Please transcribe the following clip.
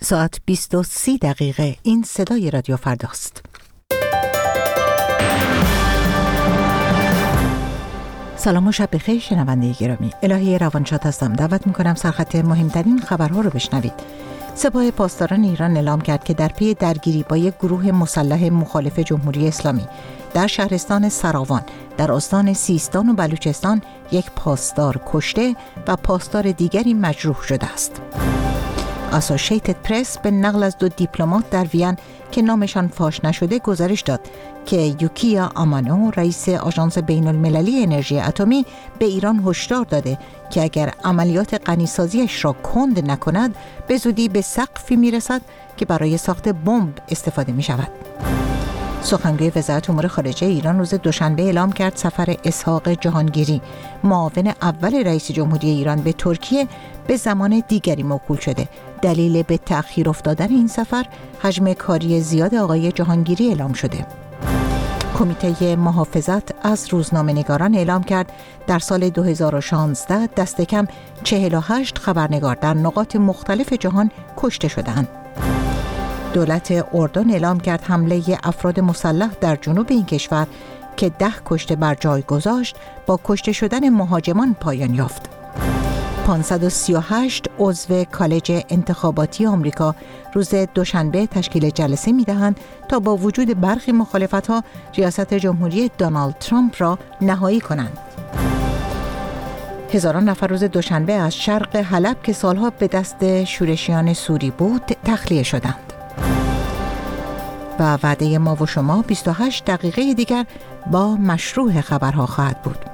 ساعت 20:30 این صدای رادیو فرداست. سلام و شب بخیر شنونده گرامی. الهی روانشاد هستم. دعوت میکنم سرخط مهمترین خبرها رو بشنوید. سپاه پاسداران ایران اعلام کرد که در پی درگیری با یک گروه مسلح مخالف جمهوری اسلامی در شهرستان سراوان در استان سیستان و بلوچستان یک پاسدار کشته و پاسدار دیگری مجروح شده است. اسوسییتد پرس به نقل از 2 دیپلمات در وین که نامشان فاش نشده گزارش داد که یوکیا آمانو رئیس آژانس بین المللی انرژی اتمی به ایران هشدار داده که اگر عملیات غنیسازیش را کند نکند به زودی به سقفی میرسد که برای ساخت بمب استفاده می شود. سخنگوی وزارت امور خارجه ایران روز دوشنبه اعلام کرد سفر اسحاق جهانگیری معاون اول رئیس جمهوری ایران به ترکیه به زمان دیگری موکول شده. دلیل به تأخیر افتادن این سفر حجم کاری زیاد آقای جهانگیری اعلام شده. کمیته محافظت از روزنامه‌نگاران اعلام کرد در سال 2016 دست کم 48 خبرنگار در نقاط مختلف جهان کشته شدند. دولت اردن اعلام کرد حمله افراد مسلح در جنوب این کشور که 10 کشته بر جای گذاشت با کشته شدن مهاجمان پایان یافت. 538 عضو کالج انتخاباتی آمریکا روز دوشنبه تشکیل جلسه می‌دهند تا با وجود برخی مخالفت‌ها ریاست جمهوری دونالد ترامپ را نهایی کنند. هزاران نفر روز دوشنبه از شرق حلب که سالها به دست شورشیان سوری بود تخلیه شدند. و وعده ما و شما 28 دقیقه دیگر با مشروع خبرها خواهد بود.